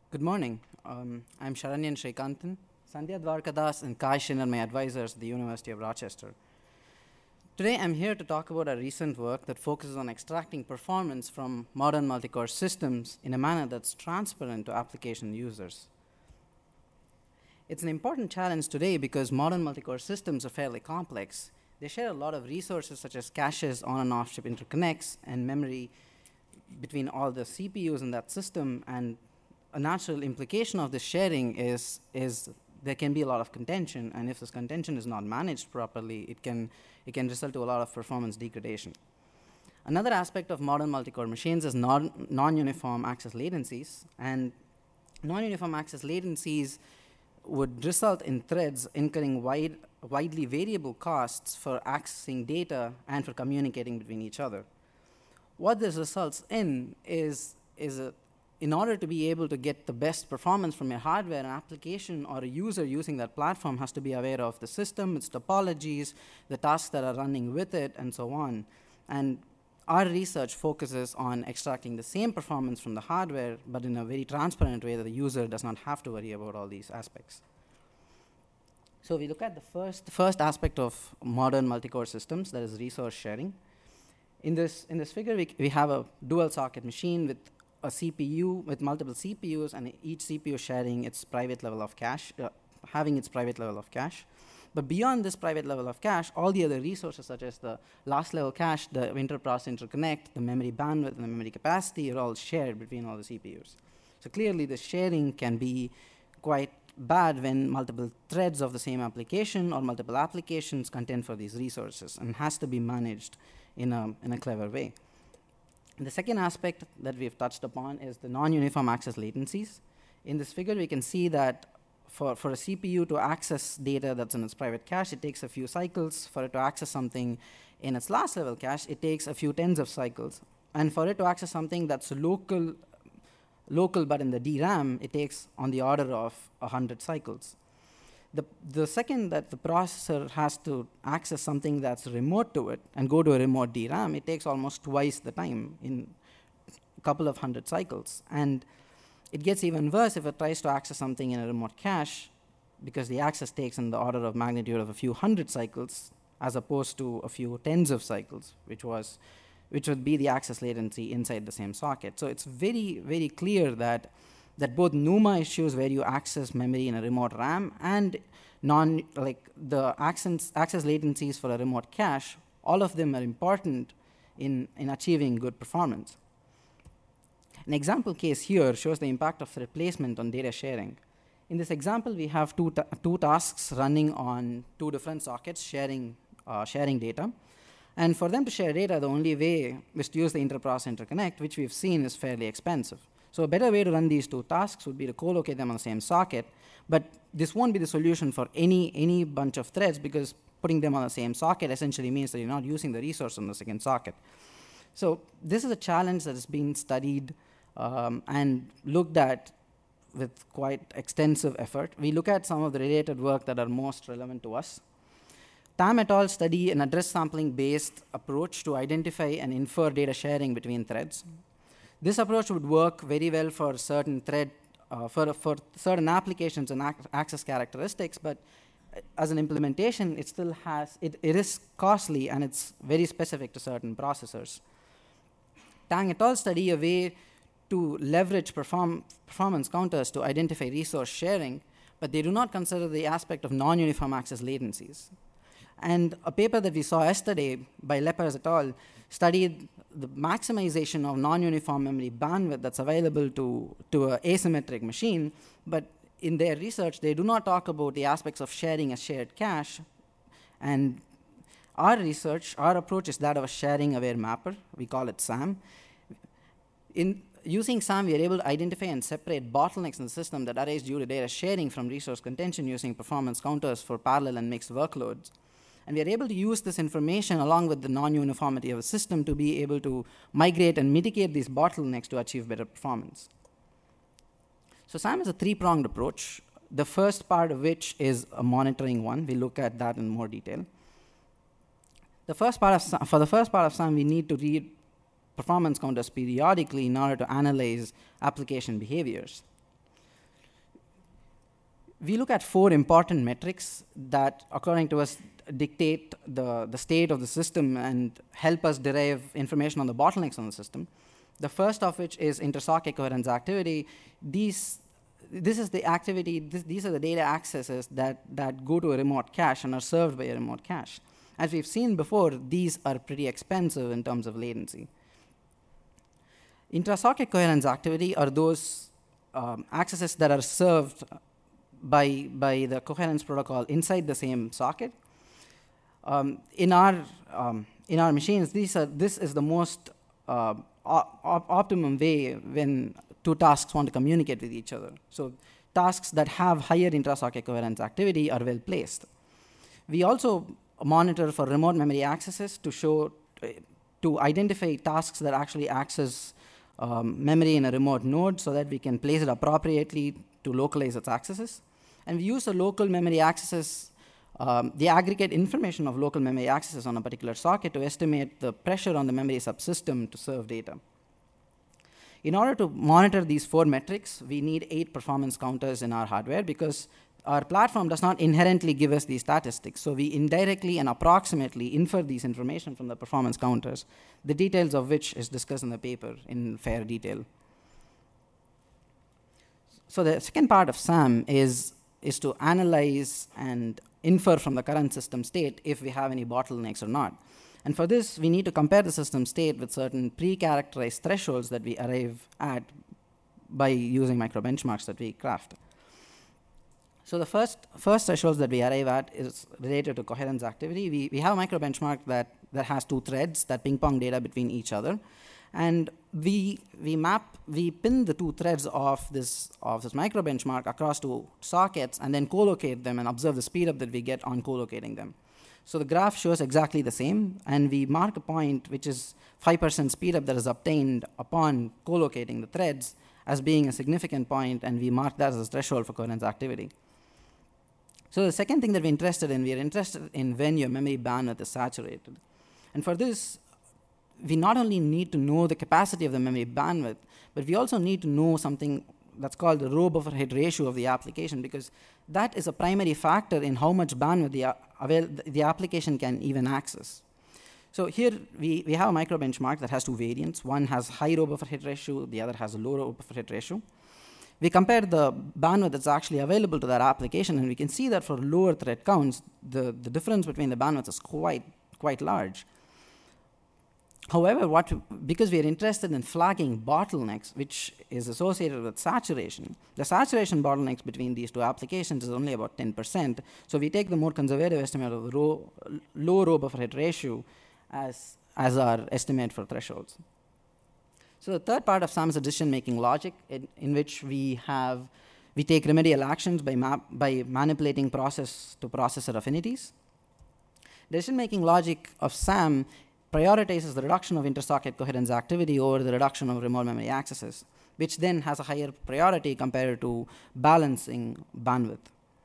Good morning. I'm Sharanyan Srikantan. Sandhya Dwarkadas and Kai Shin are my advisors at the University of Rochester. Today I'm here to talk about a recent work that focuses on extracting performance from modern multi-core systems in a manner that's transparent to application users. It's an important challenge today because modern multi-core systems are fairly complex. They share a lot of resources such as caches, on and off chip interconnects, and memory between all the CPUs in that system. And a natural implication of this sharing is there can be a lot of contention, and if this contention is not managed properly, it can result to a lot of performance degradation. Another aspect of modern multi-core machines is non-uniform access latencies, and non-uniform access latencies would result in threads incurring widely variable costs for accessing data and for communicating between each other. What this results in is in order to be able to get the best performance from your hardware, an application or a user using that platform has to be aware of the system, its topologies, the tasks that are running with it, and so on. And our research focuses on extracting the same performance from the hardware, but in a very transparent way that the user does not have to worry about all these aspects. So we look at the first aspect of modern multi-core systems, that is resource sharing. In this figure, we have a dual socket machine with a CPU with multiple CPUs, and each CPU sharing its private level of cache, having its private level of cache. But beyond this private level of cache, all the other resources such as the last level cache, the inter-process interconnect, the memory bandwidth, and the memory capacity are all shared between all the CPUs. So clearly the sharing can be quite bad when multiple threads of the same application or multiple applications contend for these resources, and has to be managed in a clever way. The second aspect that we've touched upon is the non-uniform access latencies. In this figure, we can see that for a CPU to access data that's in its private cache, it takes a few cycles. For it to access something in its last level cache, it takes a few tens of cycles. And for it to access something that's local but in the DRAM, it takes on the order of 100 cycles. The second that the processor has to access something that's remote to it and go to a remote DRAM, it takes almost twice the time, in a couple of hundred cycles. And it gets even worse if it tries to access something in a remote cache, because the access takes in the order of magnitude of a few hundred cycles as opposed to a few tens of cycles, which would be the access latency inside the same socket. So it's very, very clear that both NUMA issues where you access memory in a remote RAM and the access latencies for a remote cache, all of them are important in achieving good performance. An example case here shows the impact of replacement on data sharing. In this example, we have two tasks running on two different sockets sharing data. And for them to share data, the only way is to use the inter-process interconnect, which we've seen is fairly expensive. So a better way to run these two tasks would be to co-locate them on the same socket, but this won't be the solution for any bunch of threads, because putting them on the same socket essentially means that you're not using the resource on the second socket. So this is a challenge that has been studied and looked at with quite extensive effort. We look at some of the related work that are most relevant to us. Tam et al. Study an address sampling-based approach to identify and infer data sharing between threads. This approach would work very well for certain for certain applications and access characteristics, but as an implementation, it still it is costly, and it's very specific to certain processors. Tang et al. Study a way to leverage performance counters to identify resource sharing, but they do not consider the aspect of non-uniform access latencies. And a paper that we saw yesterday by Lepers et al. Studied the maximization of non-uniform memory bandwidth that's available to an asymmetric machine, but in their research, they do not talk about the aspects of sharing a shared cache. And our approach is that of a sharing-aware mapper. We call it SAM. In using SAM, we are able to identify and separate bottlenecks in the system that arise due to data sharing from resource contention using performance counters for parallel and mixed workloads. And we are able to use this information along with the non-uniformity of a system to be able to migrate and mitigate these bottlenecks to achieve better performance. So SAM is a three-pronged approach, the first part of which is a monitoring one. We'll look at that in more detail. For the first part of SAM, we need to read performance counters periodically in order to analyze application behaviors. we look at 4 important metrics that, according to us, dictate the state of the system and help us derive information on the bottlenecks on the system. The first of which is inter-socket coherence activity. This is the activity, these are the data accesses that go to a remote cache and are served by a remote cache. As we've seen before, these are pretty expensive in terms of latency. Intra-socket coherence activity are those accesses that are served by the coherence protocol inside the same socket. In our machines, this is the most optimum way when 2 tasks want to communicate with each other. So tasks that have higher intra-socket coherence activity are well placed. We also monitor for remote memory accesses to identify tasks that actually access memory in a remote node so that we can place it appropriately to localize its accesses. And we use the local memory accesses, the aggregate information of local memory accesses on a particular socket to estimate the pressure on the memory subsystem to serve data. In order to monitor these 4 metrics, we need 8 performance counters in our hardware because our platform does not inherently give us these statistics. So we indirectly and approximately infer these information from the performance counters, the details of which is discussed in the paper in fair detail. So the second part of SAM is to analyze and infer from the current system state if we have any bottlenecks or not. And for this, we need to compare the system state with certain pre-characterized thresholds that we arrive at by using micro-benchmarks that we craft. So the first thresholds that we arrive at is related to coherence activity. We have a micro-benchmark that has 2 threads that ping-pong data between each other. And we pin the 2 threads of this micro-benchmark across 2 sockets and then co-locate them and observe the speedup that we get on co-locating them. So the graph shows exactly the same, and we mark a point which is 5% speedup that is obtained upon co-locating the threads as being a significant point, and we mark that as a threshold for coherence activity. So the second thing that we're interested in when your memory bandwidth is saturated. And for this, we not only need to know the capacity of the memory bandwidth, but we also need to know something that's called the row buffer hit ratio of the application, because that is a primary factor in how much bandwidth the application can even access. So here we have a micro benchmark that has 2 variants. One has high row buffer hit ratio, the other has a low row buffer hit ratio. We compare the bandwidth that's actually available to that application, and we can see that for lower thread counts, the difference between the bandwidths is quite large. However, because we are interested in flagging bottlenecks, which is associated with saturation, the saturation bottlenecks between these 2 applications is only about 10%. So we take the more conservative estimate of the low row buffer hit ratio as our estimate for thresholds. So the third part of SAM is a decision-making logic in which we take remedial actions by manipulating process-to-processor affinities. Decision-making logic of SAM prioritizes the reduction of inter-socket coherence activity over the reduction of remote memory accesses, which then has a higher priority compared to balancing bandwidth.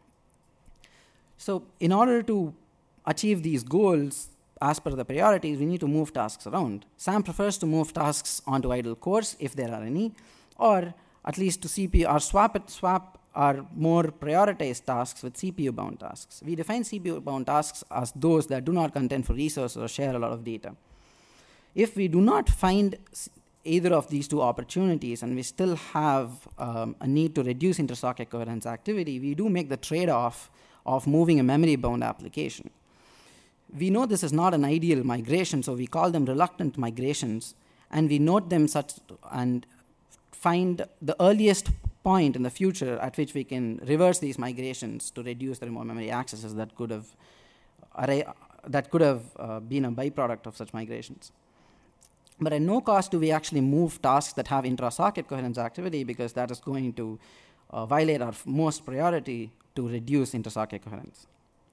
So in order to achieve these goals, as per the priorities, we need to move tasks around. SAM prefers to move tasks onto idle cores, if there are any, or at least to CPU, or swap our more prioritized tasks with CPU-bound tasks. We define CPU-bound tasks as those that do not contend for resources or share a lot of data. If we do not find either of these 2 opportunities and we still have a need to reduce inter-socket coherence activity, we do make the trade-off of moving a memory-bound application. We know this is not an ideal migration, so we call them reluctant migrations, and we note them and find the earliest point in the future at which we can reverse these migrations to reduce the remote memory accesses that could have been a byproduct of such migrations. But at no cost do we actually move tasks that have intra-socket coherence activity, because that is going to violate our most priority to reduce inter-socket coherence.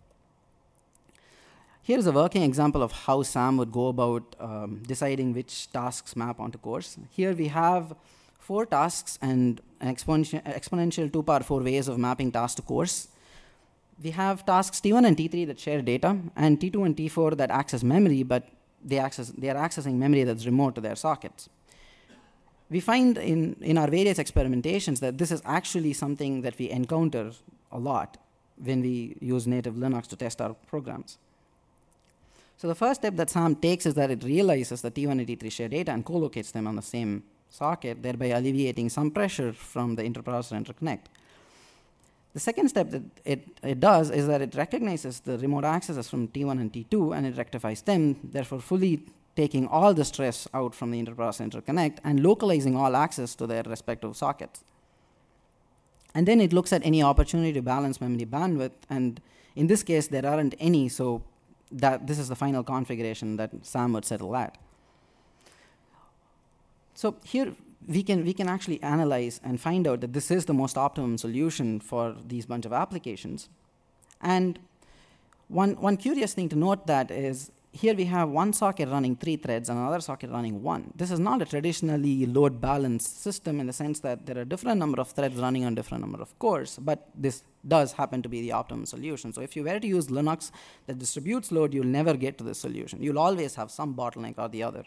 Here's a working example of how SAM would go about deciding which tasks map onto cores. Here we have 4 tasks and an exponential 2^4 ways of mapping tasks to cores. We have tasks T1 and T3 that share data, and T2 and T4 that access memory, but they are accessing memory that's remote to their sockets. We find in our various experimentations that this is actually something that we encounter a lot when we use native Linux to test our programs. So the first step that SAM takes is that it realizes that T1 and T3 share data and co-locates them on the same socket, thereby alleviating some pressure from the interprocessor interconnect. The second step that it does is that it recognizes the remote accesses from T1 and T2 and it rectifies them, therefore fully taking all the stress out from the interprocessor interconnect and localizing all access to their respective sockets. And then it looks at any opportunity to balance memory bandwidth, and in this case there aren't any, so that this is the final configuration that SAM would settle at. So here we can actually analyze and find out that this is the most optimum solution for these bunch of applications. And one curious thing to note that is here we have one socket running 3 threads and another socket running 1. This is not a traditionally load balanced system in the sense that there are different number of threads running on different number of cores, but this does happen to be the optimum solution. So if you were to use Linux that distributes load, you'll never get to this solution. You'll always have some bottleneck or the other.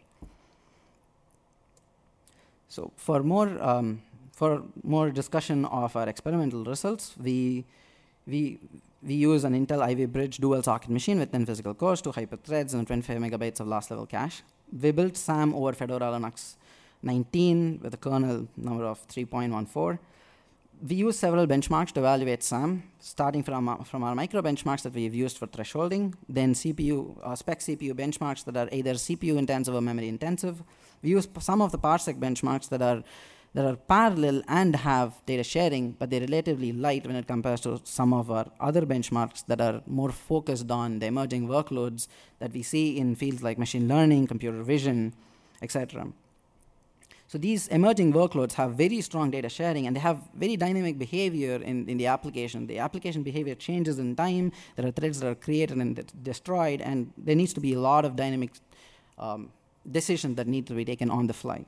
So for more discussion of our experimental results, we use an Intel Ivy Bridge dual socket machine with 10 physical cores, 2 hyperthreads, and 25 megabytes of last level cache. We built SAM over Fedora Linux 19 with a kernel number of 3.14. We use several benchmarks to evaluate SAM, starting from our micro benchmarks that we've used for thresholding, then CPU, spec CPU benchmarks that are either CPU intensive or memory intensive. We use some of the parsec benchmarks that are parallel and have data sharing, but they're relatively light when it compares to some of our other benchmarks that are more focused on the emerging workloads that we see in fields like machine learning, computer vision, etc. So these emerging workloads have very strong data sharing, and they have very dynamic behavior in the application. The application behavior changes in time. There are threads that are created and destroyed, and there needs to be a lot of dynamic decisions that need to be taken on the fly.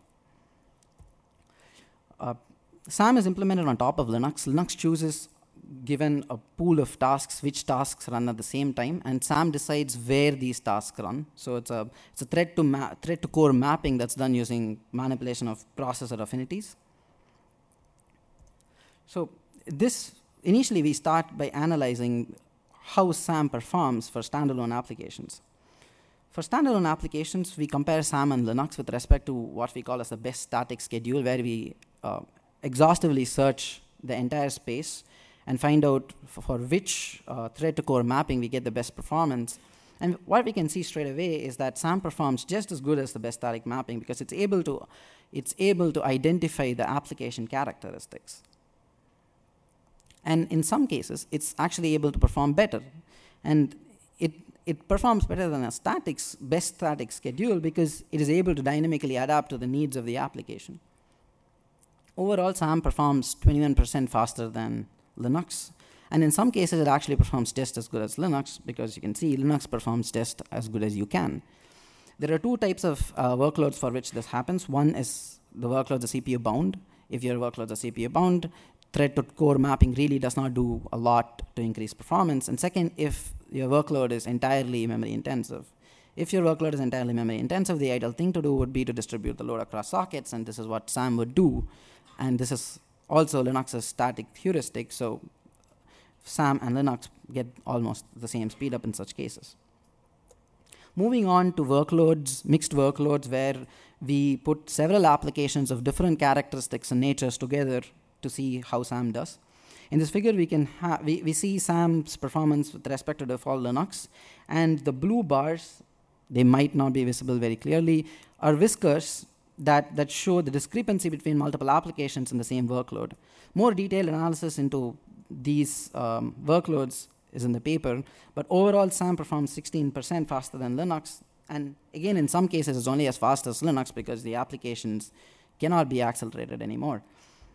SAM is implemented on top of Linux. Linux chooses, given a pool of tasks, which tasks run at the same time, and SAM decides where these tasks run. So it's a thread to core mapping that's done using manipulation of processor affinities. So initially we start by analyzing how SAM performs for standalone applications. For standalone applications, we compare SAM and Linux with respect to what we call as the best static schedule, where we exhaustively search the entire space and find out for which thread to core mapping we get the best performance. And what we can see straight away is that SAM performs just as good as the best static mapping because it's able to identify the application characteristics. And in some cases, it's actually able to perform better. And it performs better than a best static schedule because it is able to dynamically adapt to the needs of the application. Overall, SAM performs 21% faster than Linux. And in some cases, it actually performs just as good as Linux because you can see Linux performs just as good as you can. There are 2 types of workloads for which this happens. One is the workloads are CPU bound. If your workloads are CPU bound, thread to core mapping really does not do a lot to increase performance. And second, if your workload is entirely memory intensive. If your workload is entirely memory intensive, the ideal thing to do would be to distribute the load across sockets, and this is what SAM would do. And this is also Linux's static heuristic, so SAM and Linux get almost the same speed up in such cases. Moving on to workloads, mixed workloads, where we put several applications of different characteristics and natures together to see how SAM does. In this figure, we see SAM's performance with respect to default Linux, and the blue bars, they might not be visible very clearly, are whiskers that show the discrepancy between multiple applications in the same workload. More detailed analysis into these workloads is in the paper, but overall SAM performs 16% faster than Linux, and again in some cases it's only as fast as Linux because the applications cannot be accelerated anymore.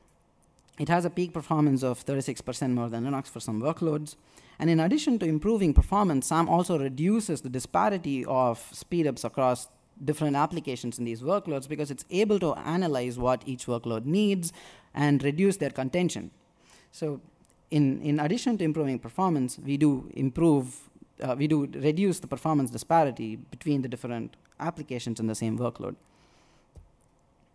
It has a peak performance of 36% more than Linux for some workloads, and in addition to improving performance, SAM also reduces the disparity of speedups across different applications in these workloads because it's able to analyze what each workload needs and reduce their contention. So in addition to improving performance, we do reduce the performance disparity between the different applications in the same workload.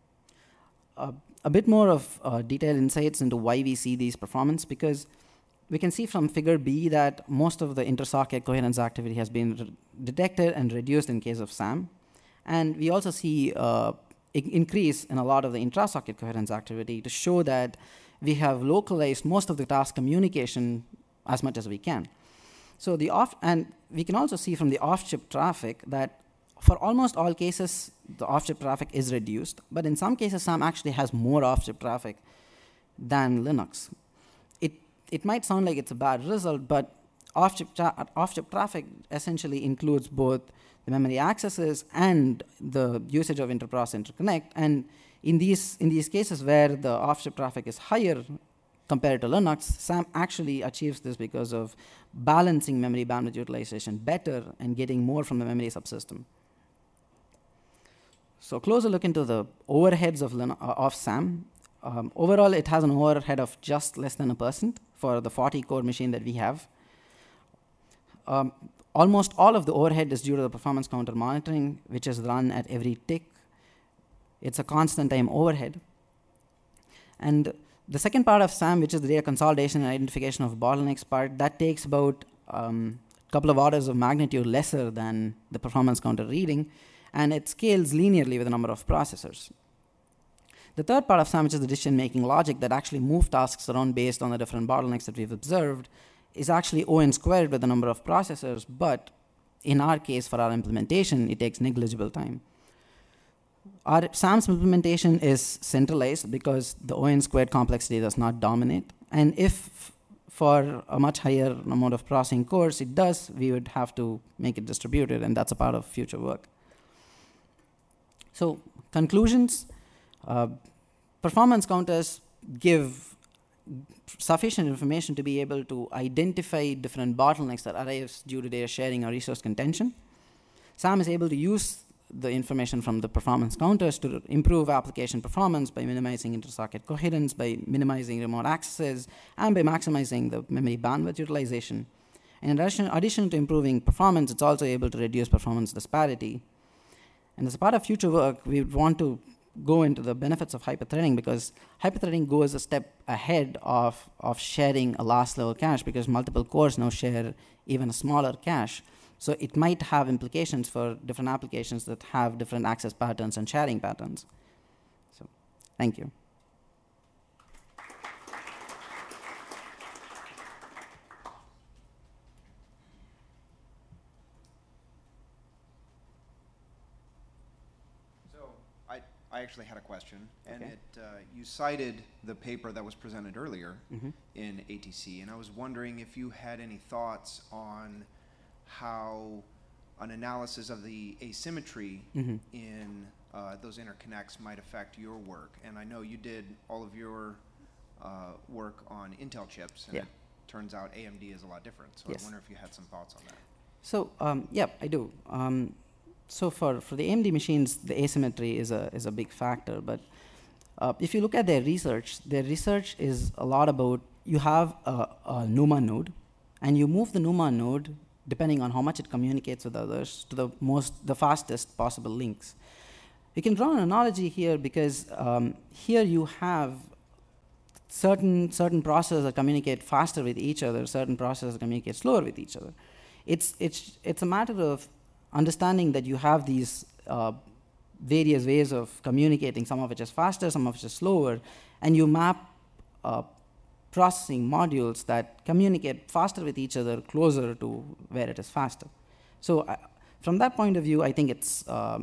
A bit more of detailed insights into why we see these performance, because we can see from figure B that most of the inter-socket coherence activity has been detected and reduced in case of SAM. And we also see increase in a lot of the intra-socket coherence activity to show that we have localized most of the task communication as much as we can. So and we can also see from the off-chip traffic that for almost all cases, the off-chip traffic is reduced, but in some cases, SAM actually has more off-chip traffic than Linux. It might sound like it's a bad result, but off-chip traffic essentially includes both the memory accesses and the usage of inter-process interconnect. And in these cases where the off-chip traffic is higher compared to Linux, SAM actually achieves this because of balancing memory bandwidth utilization better and getting more from the memory subsystem. So closer look into the overheads of SAM. Overall, it has an overhead of just less than 1% for the 40-core machine that we have. Almost all of the overhead is due to the performance counter monitoring, which is run at every tick. It's a constant time overhead. And the second part of SAM, which is the data consolidation and identification of bottlenecks part, that takes about a couple of orders of magnitude lesser than the performance counter reading, and it scales linearly with the number of processors. The third part of SAM, which is the decision-making logic that actually move tasks around based on the different bottlenecks that we've observed, is actually O(n) squared with the number of processors, but in our case, for our implementation, it takes negligible time. Our SAM's implementation is centralized because the O(n) squared complexity does not dominate. And if for a much higher amount of processing cores it does, we would have to make it distributed, and that's a part of future work. So conclusions, performance counters give sufficient information to be able to identify different bottlenecks that arise due to data sharing or resource contention. SAM is able to use the information from the performance counters to improve application performance by minimizing inter-socket coherence, by minimizing remote accesses, and by maximizing the memory bandwidth utilization. And in addition to improving performance, it's also able to reduce performance disparity. And as a part of future work, we want to go into the benefits of hyperthreading, because hyperthreading goes a step ahead of sharing a last level cache, because multiple cores now share even a smaller cache. So it might have implications for different applications that have different access patterns and sharing patterns. So thank you. I actually had a question, and you cited the paper that was presented earlier in ATC, and I was wondering if you had any thoughts on how an analysis of the asymmetry in those interconnects might affect your work. And I know you did all of your work on Intel chips, and it turns out AMD is a lot different. So I wonder if you had some thoughts on that. So yeah, I do. So for the AMD machines, the asymmetry is a big factor. But if you look at their research is a lot about, you have a NUMA node, and you move the NUMA node depending on how much it communicates with others to the fastest possible links. We can draw an analogy here because here you have certain processors that communicate faster with each other, certain processors that communicate slower with each other. It's a matter of understanding that you have these various ways of communicating, some of which is faster, some of which is slower, and you map processing modules that communicate faster with each other closer to where it is faster. So from that point of view, I think it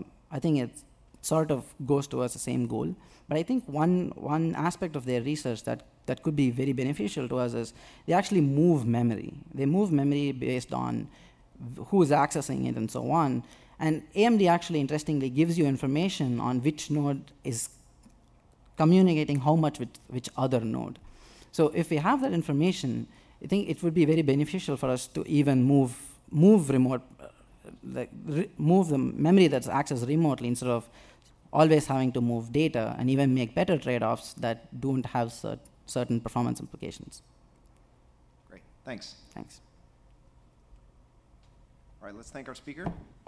sort of goes towards the same goal. But I think one aspect of their research that could be very beneficial to us is they actually move memory. They move memory based on who is accessing it and so on. And AMD actually, interestingly, gives you information on which node is communicating how much with which other node. So if we have that information, I think it would be very beneficial for us to even move remote, move the memory that's accessed remotely instead of always having to move data, and even make better trade-offs that don't have certain performance implications. Great, thanks. Thanks. All right, let's thank our speaker.